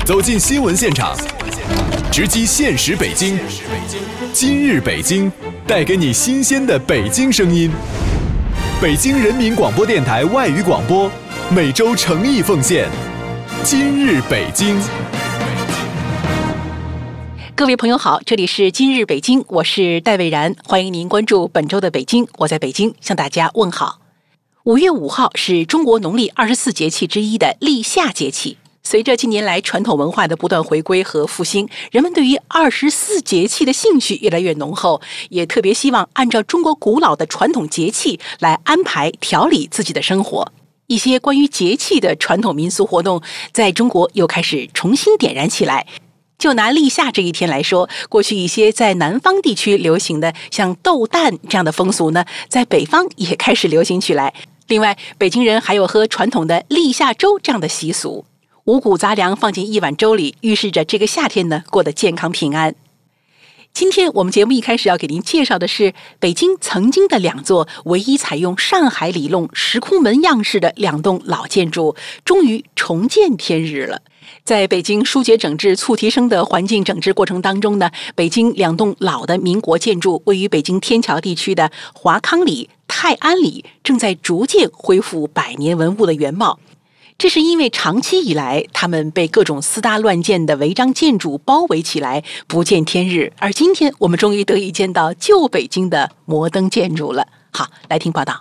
走进新闻现场，直击现实北京。今日北京，带给你新鲜的北京声音。北京人民广播电台外语广播，每周诚意奉献。今日北京。 各位朋友好，这里是今日北京，我是戴蔚然，欢迎您关注本周的北京，我在北京向大家问好。5月5号是中国农历24节气之一的立夏节气。随着近年来传统文化的不断回归和复兴，人们对于24节气的兴趣越来越浓厚，也特别希望按照中国古老的传统节气来安排调理自己的生活。一些关于节气的传统民俗活动在中国又开始重新点燃起来。就拿立夏这一天来说，过去一些在南方地区流行的像斗蛋这样的风俗呢，在北方也开始流行起来。另外，北京人还有喝传统的立夏粥这样的习俗，五谷杂粮放进一碗粥里，预示着这个夏天呢过得健康平安。今天我们节目一开始要给您介绍的是北京曾经的2座唯一采用上海里弄石窟门样式的2栋老建筑，终于重见天日了。在北京疏解整治促提升的环境整治过程当中呢，北京2栋老的民国建筑位于北京天桥地区的华康里、泰安里正在逐渐恢复百年文物的原貌。这是因为长期以来他们被各种私搭乱建的违章建筑包围起来，不见天日，而今天我们终于得以见到旧北京的摩登建筑了。好，来听报道。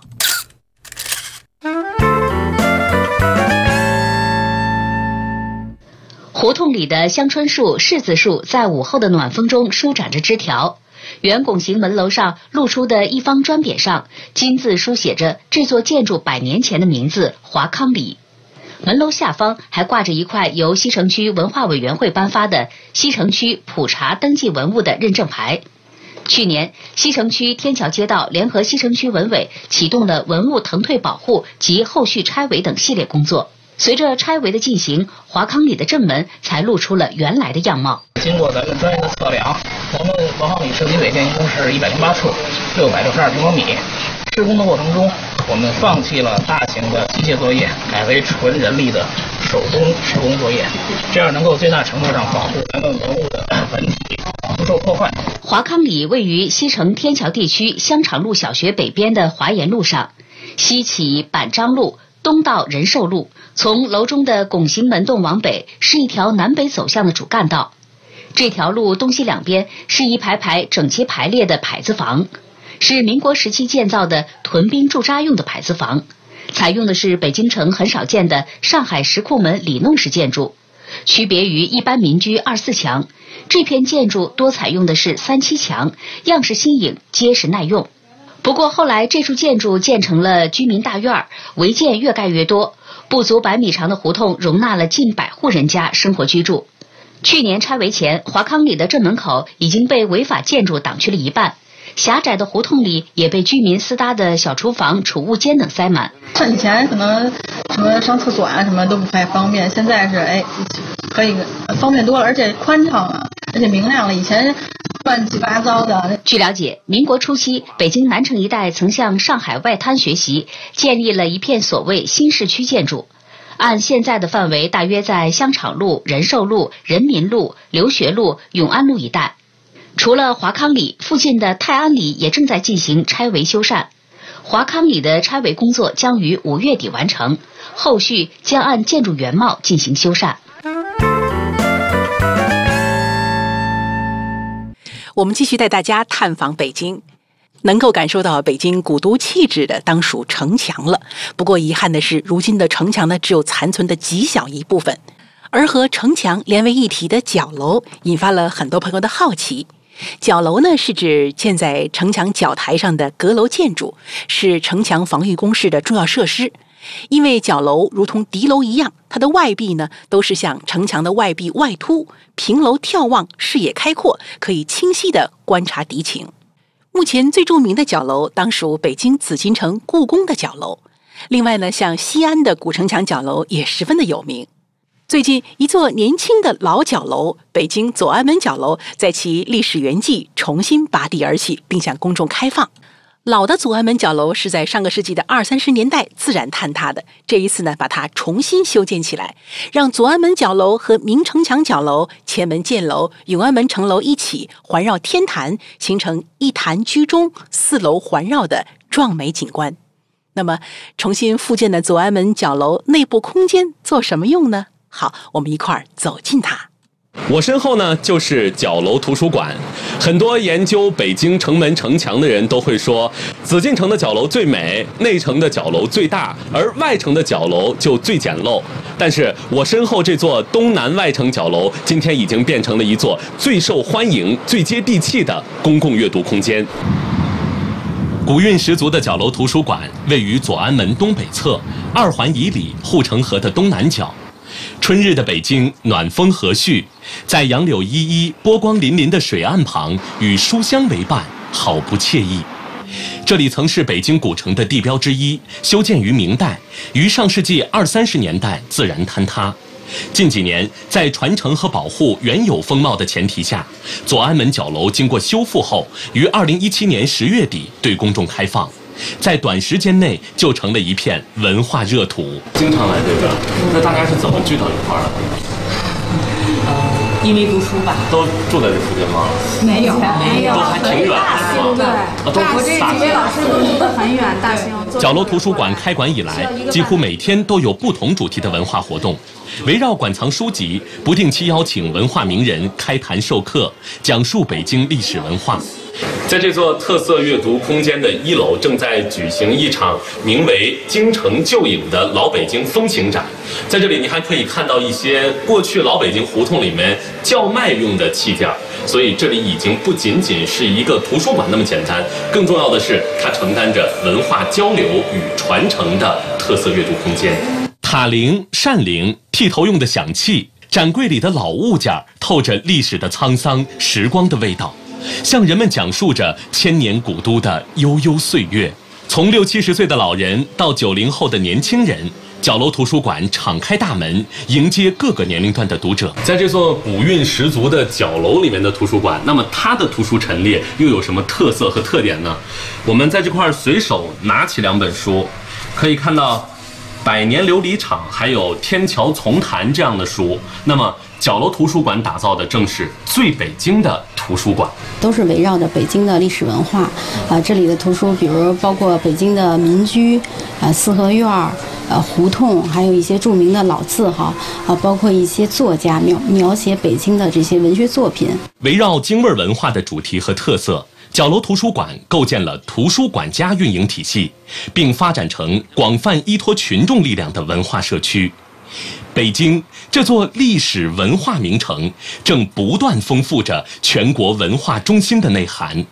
胡同里的香椿树、柿子树在午后的暖风中舒展着枝条，圆拱形门楼上露出的一方砖匾上金字书写着这座建筑100年前的名字华康里。门楼下方还挂着一块由西城区文化委员会颁发的西城区普查登记文物的认证牌。去年，西城区天桥街道联合西城区文委启动了文物腾退保护及后续拆围等系列工作。随着拆围的进行，华康里的正门才露出了原来的样貌。 经过咱们专业的测量，咱们华康里设计委建一共是108处，662平方米。施工的过程中，我们放弃了大型的机械作业，改为纯人力的手工施工作业，这样能够最大程度上保护咱们文物的本体不受破坏。 华康里位于西城天桥地区香场路小学北边的华严路上，西起板张路，东到仁寿路，从楼中的拱形门洞往北是一条南北走向的主干道。这条路东西两边是一排排整齐排列的牌子房，是民国时期建造的屯兵驻扎用的牌子房，采用的是北京城很少见的上海石库门里弄式建筑。区别于一般民居24墙，这片建筑多采用的是37墙，样式新颖，结实耐用。不过后来这处建筑建成了居民大院，违建越盖越多，不足100米长的胡同容纳了近100户人家生活居住。去年拆围前，华康里的正门口已经被违法建筑挡去了一半，狭窄的胡同里也被居民私搭的小厨房、储物间等塞满。 像以前可能什么上厕所啊什么都不太方便，现在是可以方便多了，而且宽敞了，而且明亮了。以前乱七八糟的。 据了解，民国初期，北京南城一带曾向上海外滩学习，建立了一片所谓新市区建筑。按现在的范围，大约在香场路、仁寿路、人民路、留学路、永安路一带。除了华康里，附近的泰安里也正在进行拆围修缮。华康里的拆围工作将于5月底完成，后续将按建筑原貌进行修缮。 我们继续带大家探访北京。能够感受到北京古都气质的当属城墙了，不过遗憾的是，如今的城墙呢只有残存的极小一部分，而和城墙连为一体的角楼引发了很多朋友的好奇。角楼呢是指建在城墙角台上的阁楼建筑，是城墙防御工事的重要设施。因为角楼如同敌楼一样，它的外壁呢都是向城墙的外壁外凸，平楼眺望，视野开阔，可以清晰地观察敌情。目前最著名的角楼当属北京紫禁城故宫的角楼，另外呢，像西安的古城墙角楼也十分的有名。最近，一座年轻的老角楼——北京左安门角楼，在其历史原迹重新拔地而起，并向公众开放。 老的左安门角楼是在上个世纪的20、30年代自然坍塌的，这一次呢，把它重新修建起来，让左安门角楼和明城墙角楼、前门箭楼、永安门城楼一起环绕天坛，形成一坛居中、4楼环绕的壮美景观。那么，重新复建的左安门角楼内部空间做什么用呢？好，我们一块儿走进它。 我身后呢就是角楼图书馆，很多研究北京城门城墙的人都会说，紫禁城的角楼最美，内城的角楼最大，而外城的角楼就最简陋。但是我身后这座东南外城角楼，今天已经变成了一座最受欢迎、最接地气的公共阅读空间。古韵十足的角楼图书馆位于左安门东北侧，2环以里护城河的东南角。春日的北京暖风和煦，在杨柳依依、波光粼粼的水岸旁，与书香为伴，好不惬意。这里曾是北京古城的地标之一，修建于明代，于上世纪20、30年代自然坍塌。近几年，在传承和保护原有风貌的前提下，左安门角楼经过修复后，于2017年10月底对公众开放。在短时间内就成了一片文化热土。经常来这个，那大家是怎么聚到一块儿的？ 因为读书吧。 都住在这附近吗？ 没有， 都还挺远的， 对，我这几位老师都住得很远，大兴。 角楼图书馆开馆以来，几乎每天都有不同主题的文化活动，围绕馆藏书籍，不定期邀请文化名人开坛授课，讲述北京历史文化。在这座特色阅读空间的1楼，正在举行一场名为“京城旧影”的老北京风情展。在这里，你还可以看到一些过去老北京胡同里面叫卖用的器件，所以这里已经不仅仅是一个图书馆那么简单，更重要的是，它承担着文化交流与传承的特色阅读空间。塔铃、扇铃、剃头用的响器，展柜里的老物件，透着历史的沧桑、时光的味道。向人们讲述着千年古都的悠悠岁月，从60、70岁的老人到90后的年轻人，角楼图书馆敞开大门，迎接各个年龄段的读者。在这座古韵十足的角楼里面的图书馆，那么它的图书陈列又有什么特色和特点呢？我们在这块随手拿起2本书，可以看到《百年琉璃厂》还有《天桥丛谈》这样的书。那么角楼图书馆打造的正是最北京的图书馆， 都是围绕着北京的历史文化。这里的图书，比如包括北京的民居、四合院、胡同，还有一些著名的老字号，包括一些作家描写北京的这些文学作品。 围绕京味文化的主题和特色，角楼图书馆构建了图书馆加运营体系，并发展成广泛依托群众力量的文化社区。北京这座历史文化名城，正不断丰富着全国文化中心的内涵。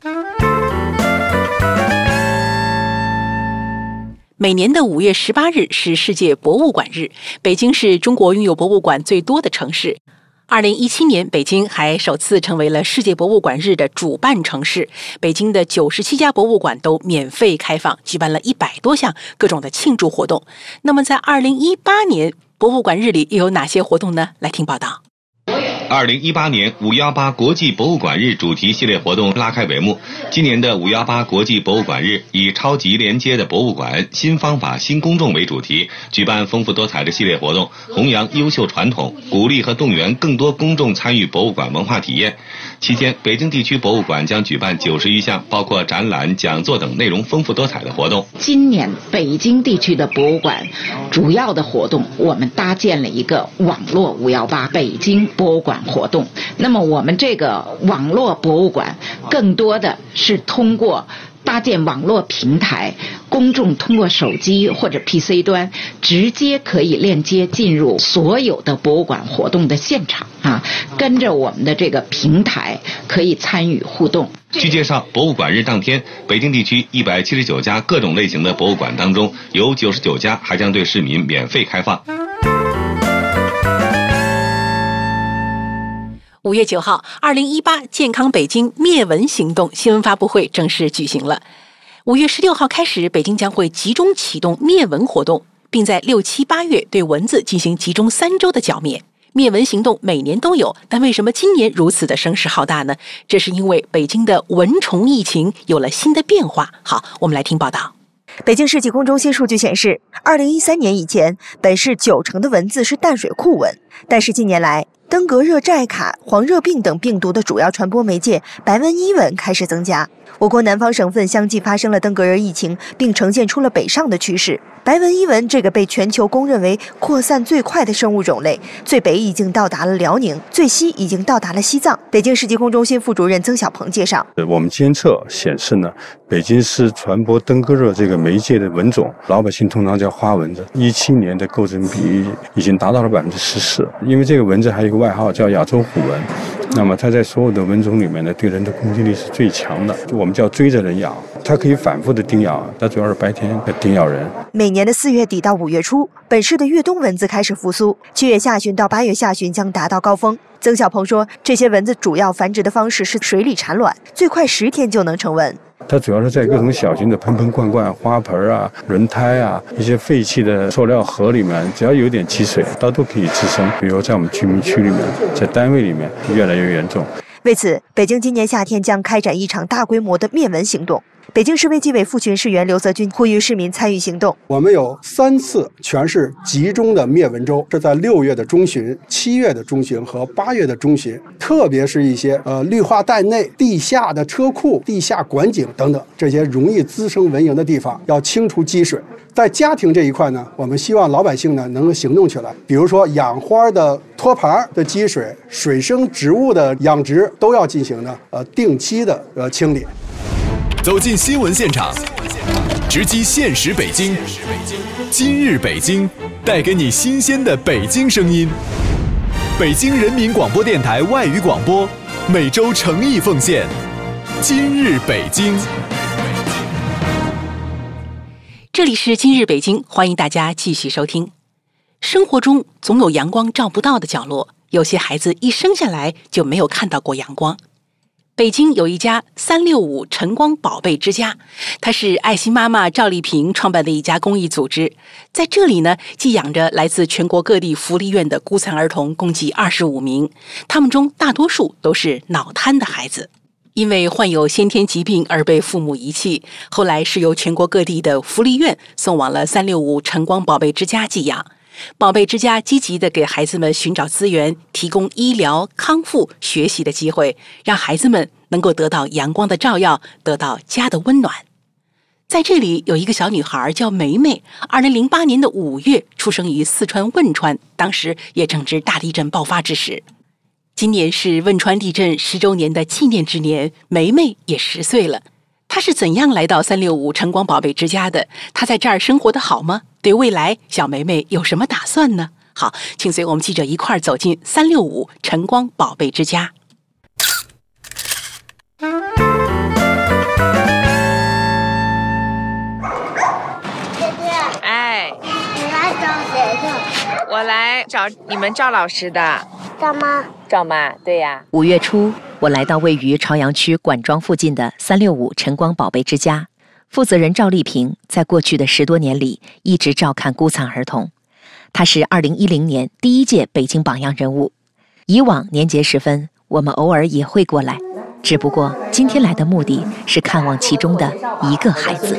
每年的5月18日是世界博物馆日，北京是中国拥有博物馆最多的城市。2017年，北京还首次成为了世界博物馆日的主办城市。北京的97家博物馆都免费开放，举办了100多项各种的庆祝活动。那么在2018年，博物馆日里又有哪些活动呢？来听报道。 2018年518国际博物馆日主题系列活动拉开帷幕。今年的518国际博物馆日以超级连接的博物馆、新方法、新公众为主题，举办丰富多彩的系列活动，弘扬优秀传统，鼓励和动员更多公众参与博物馆文化体验。期间，北京地区博物馆将举办90余项，包括展览、讲座等内容丰富多彩的活动。 今年北京地区的博物馆主要的活动，我们搭建了一个网络518北京博物馆活动。那么我们这个网络博物馆更多的是通过搭建网络平台，公众通过手机或者 PC 端直接可以链接进入所有的博物馆活动的现场跟着我们的这个平台可以参与互动。 据介绍，博物馆日当天，北京地区179家各种类型的博物馆当中，有99家还将对市民免费开放。 5月9号，2018健康北京灭蚊行动新闻发布会正式举行了。5月16号开始，北京将会集中启动灭蚊活动，并在6、7、8月对蚊子进行集中3周的剿灭。 灭蚊行动每年都有，但为什么今年如此的声势浩大呢？这是因为北京的蚊虫疫情有了新的变化。好，我们来听报道。 北京市疾控中心数据显示，2013年以前，本市90%的蚊子是淡水库蚊，但是近年来，登革热、寨卡、黄热病等病毒的主要传播媒介白纹伊蚊开始增加。我国南方省份相继发生了登革热疫情，并呈现出了北上的趋势。白纹伊蚊这个被全球公认为扩散最快的生物种类，最北已经到达了辽宁，最西已经到达了西藏。北京市疾控中心副主任曾小鹏介绍， 我们监测显示呢，北京市传播登革热这个媒介的蚊种，老百姓通常叫花蚊子，17年的构成比例已经达到了14%。因为这个蚊子还有一个外号叫亚洲虎蚊，那么它在所有的蚊种里面呢，对人的攻击力是最强的，就我们叫追着人咬，它可以反复的叮咬，它主要是白天叮咬人。 每年的4月底到5月初，本市的越冬蚊子开始复苏，7月下旬到8月下旬将达到高峰。曾小鹏说，这些蚊子主要繁殖的方式是水里产卵，最快10天就能成蚊。 它主要是在各种小型的盆盆罐罐、花盆啊、轮胎啊、一些废弃的塑料盒里面，只要有点积水，它都可以滋生。比如在我们居民区里面，在单位里面越来越严重。 为此，北京今年夏天将开展一场大规模的灭蚊行动。北京市卫计委副巡视员刘泽军呼吁市民参与行动。 我们有3次全市集中的灭蚊周，是在6月的中旬、7月的中旬和8月的中旬，特别是一些绿化带内、地下的车库、地下管井等等这些容易滋生蚊蝇的地方，要清除积水。在家庭这一块呢，我们希望老百姓呢能够行动起来，比如说养花的托盘的积水、水生植物的养殖都要进行定期的清理。 走进新闻现场，直击现实北京。今日北京，带给你新鲜的北京声音。北京人民广播电台外语广播，每周诚意奉献。今日北京。 这里是今日北京，欢迎大家继续收听。生活中总有阳光照不到的角落，有些孩子一生下来就没有看到过阳光。北京有一家365晨光宝贝之家，它是爱心妈妈赵丽萍创办的一家公益组织。在这里呢，寄养着来自全国各地福利院的孤残儿童，共计25名，他们中大多数都是脑瘫的孩子。因为患有先天疾病而被父母遗弃，后来是由全国各地的福利院送往了365晨光宝贝之家寄养。宝贝之家积极地给孩子们寻找资源，提供医疗、康复、学习的机会，让孩子们能够得到阳光的照耀，得到家的温暖。在这里有一个小女孩叫梅梅，2008年的5月出生于四川汶川，当时也正值大地震爆发之时。今年是汶川地震10周年的纪念之年，梅梅也10岁了。她是怎样来到365晨光宝贝之家的？她在这儿生活的好吗？对未来，小梅梅有什么打算呢？好，请随我们记者一块儿走进365晨光宝贝之家。 姐姐，哎，你来找谁去？我来找你们赵老师的。赵妈。赵妈，对呀。 5月初，我来到位于朝阳区管庄附近的365晨光宝贝之家。负责人赵丽萍在过去的10多年里一直照看孤残儿童，她是2010年第1届北京榜样人物。以往年节时分，我们偶尔也会过来，只不过今天来的目的是看望其中的一个孩子。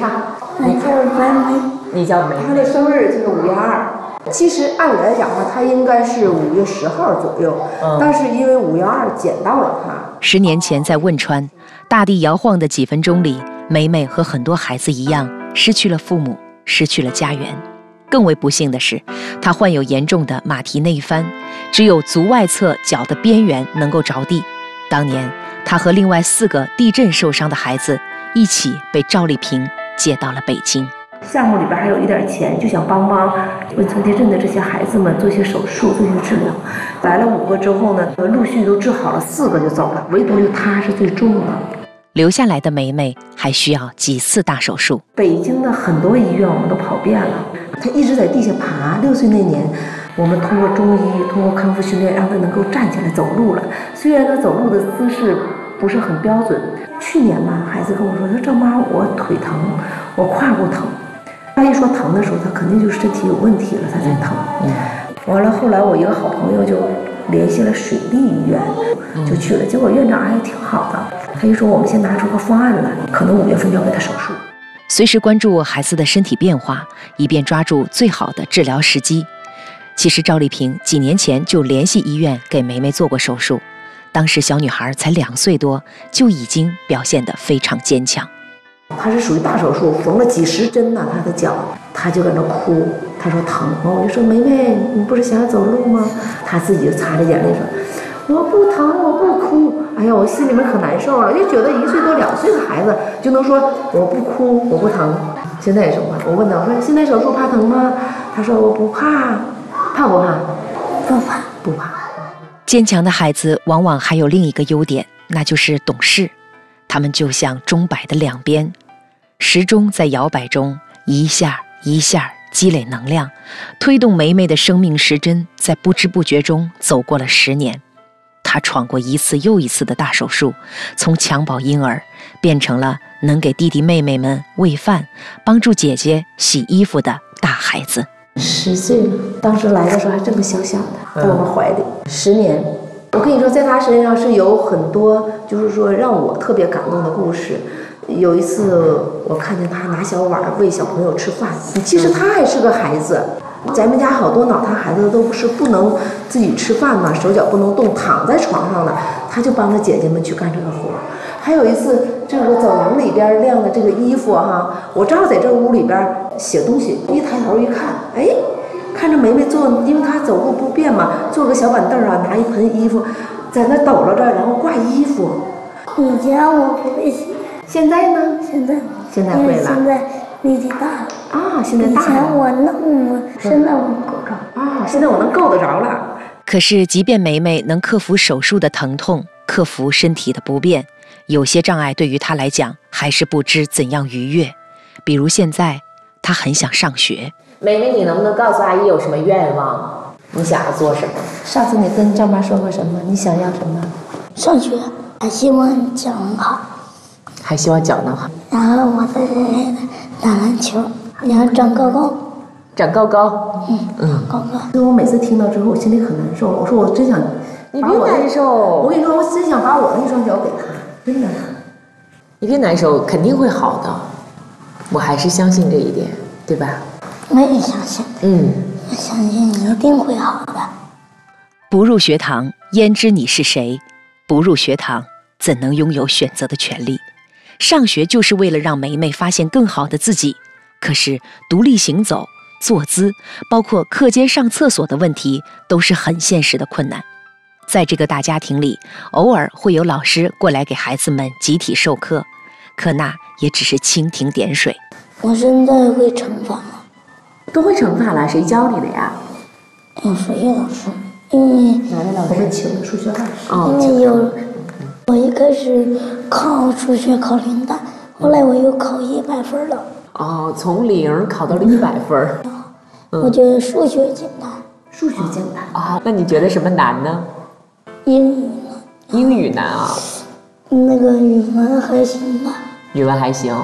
你叫梅，他的生日就是5月2。其实按理来讲的话，他应该是5月10号左右，但是因为5月2捡到了他。 10年前在汶川，大地摇晃的几分钟里，梅梅和很多孩子一样，失去了父母，失去了家园。更为不幸的是，她患有严重的马蹄内翻，只有足外侧脚的边缘能够着地。当年，她和另外4个地震受伤的孩子一起被赵丽萍接到了北京。 项目里边还有一点钱，就想帮汶川地震的这些孩子们做些手术、做些治疗。来了5个之后呢，陆续都治好了，4个就走了，唯独就他是最重的。 留下来的梅梅还需要几次大手术。 北京的很多医院我们都跑遍了，她一直在地下爬。6岁那年，我们通过中医、通过康复训练，让她能够站起来走路了。虽然她走路的姿势不是很标准。去年嘛，孩子跟我说：“赵妈，我腿疼，我胯骨疼。”他一说疼的时候，他肯定就是身体有问题了，他才疼。 完了后来我一个好朋友就联系了水利医院，就去了，结果院长还挺好的，他就说我们先拿出个方案来，可能5月份就要给他手术。 随时关注孩子的身体变化，以便抓住最好的治疗时机。其实赵丽萍几年前就联系医院给梅梅做过手术，当时小女孩才2岁多，就已经表现得非常坚强。 她是属于大手术，缝了几10针呢，她的脚，她就在那哭，她说疼，我就说梅梅，你不是想要走路吗？她自己就擦着眼泪说，我不疼，我不哭。哎呀，我心里面可难受了，就觉得1岁多2岁的孩子就能说我不哭，我不疼。现在也说，我问她，我说现在手术怕疼吗？她说我不怕，怕不怕？ 不怕， 不怕。 坚强的孩子往往还有另一个优点，那就是懂事。他们就像钟摆的2边，时钟在摇摆中一下一下积累能量，推动梅梅的生命时针在不知不觉中走过了10年。她闯过一次又一次的大手术，从襁褓婴儿变成了能给弟弟妹妹们喂饭、帮助姐姐洗衣服的大孩子。 10岁了，当时来的时候还这么小小的，在我们怀里10年。我跟你说，在他身上是有很多，就是说让我特别感动的故事。有一次，我看见他拿小碗喂小朋友吃饭，其实他还是个孩子。咱们家好多脑瘫孩子都不能自己吃饭嘛，手脚不能动，躺在床上的，他就帮着姐姐们去干这个活。还有一次，这个走廊里边晾的这个衣服哈，我正好在这屋里边写东西，一抬头一看，哎。看着梅梅坐，因为她走路不便嘛，坐个小板凳啊，拿一盆衣服，在那抖搂着，然后挂衣服。 以前我不会写， 现在呢？ 现在会了。 现在力气大了啊，现在大了。 以前我弄，现在我够着啊，现在我能够得着了。 可是，即便梅梅能克服手术的疼痛，克服身体的不便，有些障碍对于她来讲还是不知怎样逾越。比如现在，她很想上学。 梅梅，你能不能告诉阿姨有什么愿望？你想要做什么？ 上次你跟赵妈说过什么？你想要什么？ 上学，还希望脚能好， 还希望脚能好。 然后我在这里打篮球，然后长高高。 长高高。 高高。 所以我每次听到之后，我心里很难受。我说我真想， 你别难受。 我跟你说，我真想把我那双脚给他，真的。 你别难受，肯定会好的。我还是相信这一点，对吧？ 我也相信，我相信你一定会好的。 不入学堂，焉知你是谁？不入学堂，怎能拥有选择的权利？上学就是为了让梅梅发现更好的自己。可是独立行走、坐姿，包括课间上厕所的问题，都是很现实的困难。在这个大家庭里，偶尔会有老师过来给孩子们集体授课，可那也只是蜻蜓点水。 我现在会乘法了。 都会乘法了，谁教你的呀？ 有数学老师，因为哪位老师请的数学老师？ 因为我一开始考数学考0分，后来我又考100分了。 哦，从0考到了100分。 我觉得数学简单。 数学简单啊？那你觉得什么难呢？ 英语呢？ 英语难啊？ 那个语文还行吧。 语文还行。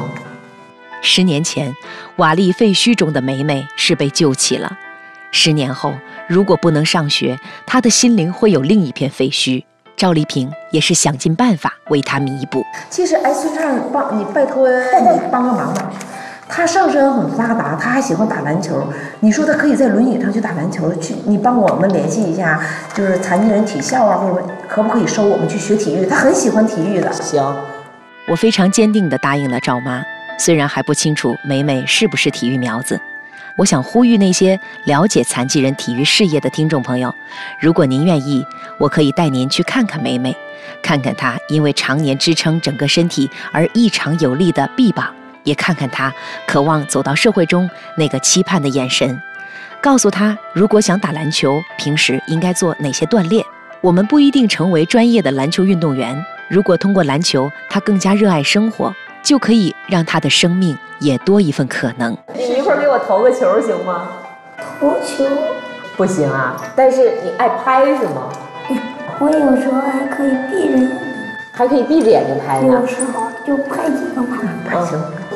10年前，瓦砾废墟中的梅梅是被救起了。10年后，如果不能上学，她的心灵会有另一片废墟。赵丽萍也是想尽办法为她弥补。 其实，孙畅，拜托你帮个忙吧。他上身很发达，他还喜欢打篮球。你说他可以在轮椅上去打篮球，你帮我们联系一下，就是残疾人体校啊，或者可不可以收我们去学体育？他很喜欢体育的。 行， 我非常坚定地答应了赵妈。虽然还不清楚梅梅是不是体育苗子，我想呼吁那些了解残疾人体育事业的听众朋友，如果您愿意，我可以带您去看看梅梅，看看她因为常年支撑整个身体而异常有力的臂膀，也看看她渴望走到社会中那个期盼的眼神，告诉她如果想打篮球，平时应该做哪些锻炼。我们不一定成为专业的篮球运动员，如果通过篮球她更加热爱生活，就可以让他的生命也多一份可能。 你一会儿给我投个球行吗？ 投球不行啊，但是你爱拍是吗？ 我有时候还可以闭着眼睛， 还可以闭着眼睛拍呢。 有时候就拍几个嘛。 行，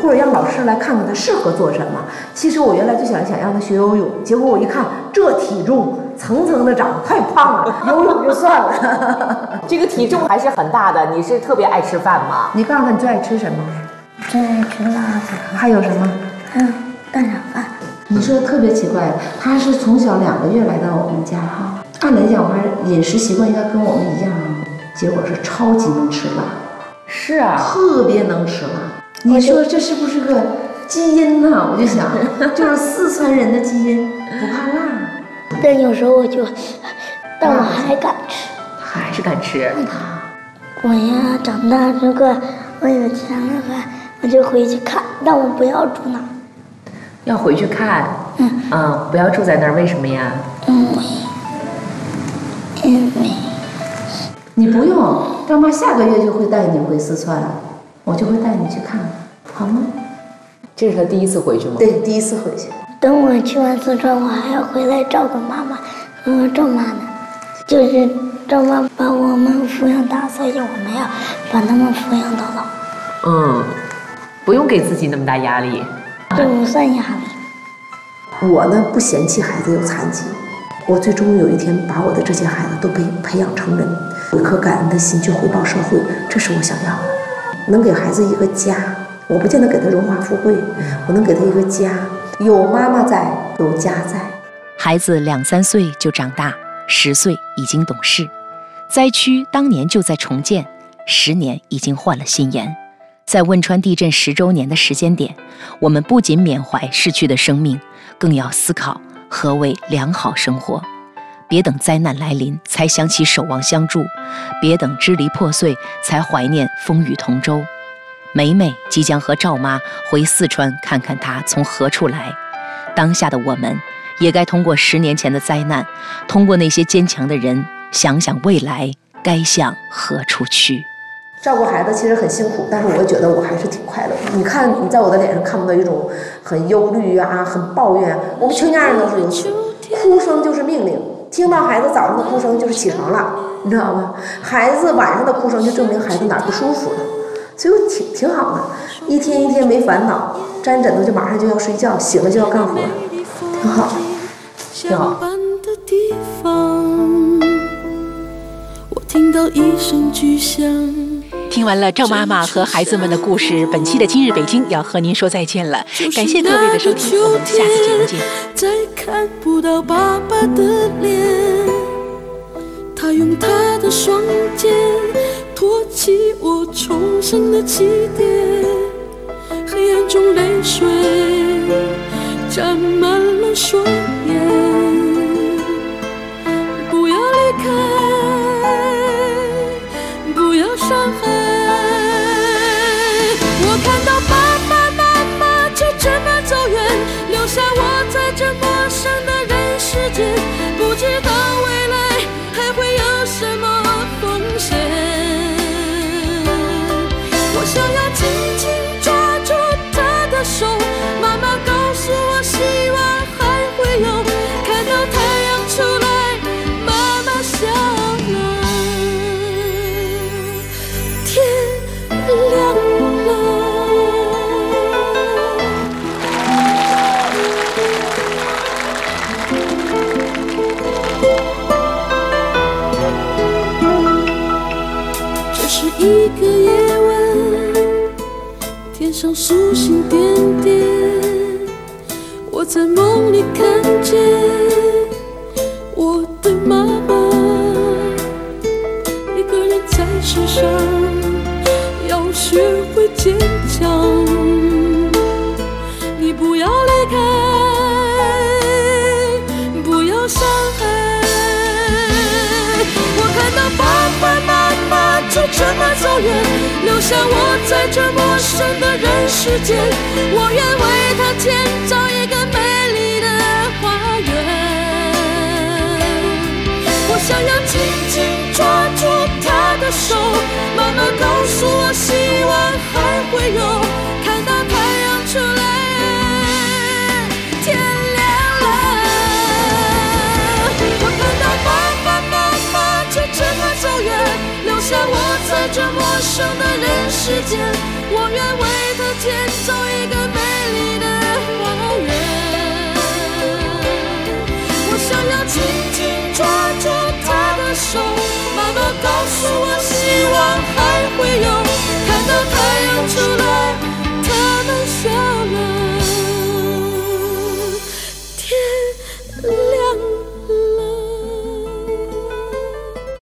或者让老师来看看他适合做什么。其实我原来就想让他学游泳，结果我一看这体重层层的长，太胖了，游泳就算了。 这个体重还是很大的，你是特别爱吃饭吗？ 你告诉他你最爱吃什么？ 最爱吃辣的。 还有什么？ 蛋炒饭。 你说的特别奇怪，他是从小2个月来到我们家哈，按理讲他饮食习惯应该跟我们一样，结果是超级能吃辣。 是啊， 特别能吃辣。你说这是不是个基因呢？我就想，就是四川人的基因，不怕辣。 但有时候但我还敢吃。 还是敢吃。 我呀，长大如果我有钱的话，我就回去看，但我不要住那儿。 要回去看。不要住在那儿，为什么呀？ 因为你不用，张妈下个月就会带你回四川，我就会带你去看，好吗？ 这是他第一次回去吗？ 对，第一次回去。 等我去完四川，我还要回来照顾妈妈和赵妈呢。就是赵妈把我们抚养大，所以我们要把他们抚养到老。 不用给自己那么大压力。 这不算压力。 我呢，不嫌弃孩子有残疾，我最终有一天把我的这些孩子都培养成人，有一颗感恩的心去回报社会，这是我想要的。能给孩子一个家，我不见得给他荣华富贵，我能给他一个家，有妈妈在，有家在。 孩子2、3岁就长大，10岁已经懂事。灾区当年就在重建，10年已经换了新颜。在汶川地震10周年的时间点，我们不仅缅怀逝去的生命，更要思考何为良好生活。别等灾难来临才想起守望相助，别等支离破碎才怀念风雨同舟。梅梅即将和赵妈回四川看看她从何处来，当下的我们也该通过10年前的灾难，通过那些坚强的人，想想未来该向何处去。 照顾孩子其实很辛苦，但是我觉得我还是挺快乐的。你看，你在我的脸上看不到一种很忧虑啊、很抱怨。我们全家人都是如此，哭声就是命令。听到孩子早上的哭声就是起床了，你知道吗？孩子晚上的哭声就证明孩子哪儿不舒服了，所以我挺好的，一天一天没烦恼，沾枕头就马上就要睡觉，醒了就要干活，挺好，挺好。 我听到一声巨响。 听完了赵妈妈和孩子们的故事，本期的今日北京要和您说再见了，感谢各位的收听，我们下次节目见。 再看不到爸爸的脸，他用他的双肩托起我重生的起点，黑暗中泪水沾满了双眼，不要离开，不要伤害。我看到爸爸妈妈就这么走远，留下我在这陌生的人世间，不知道未来还会有什么风险。我想要紧紧抓住他的手，妈妈告诉我希望还会有，看到太阳出来，妈妈笑了，天亮了。这是一个夜晚，天上星星点点，我在梦里看见我的妈妈，一个人在世上要学会坚强，你不要离开，不要伤害。我看到爸爸妈妈就这么走远，留下我在这陌生的人世间，我愿为他建造一个美丽的花园。我想要紧紧抓住他的手，妈妈告诉我希望还会有，看到太阳出来，天亮了。我看到爸爸妈妈就这么走远，留下我在这陌生的人世间，我愿为他建造一个美丽的花园。我想要亲近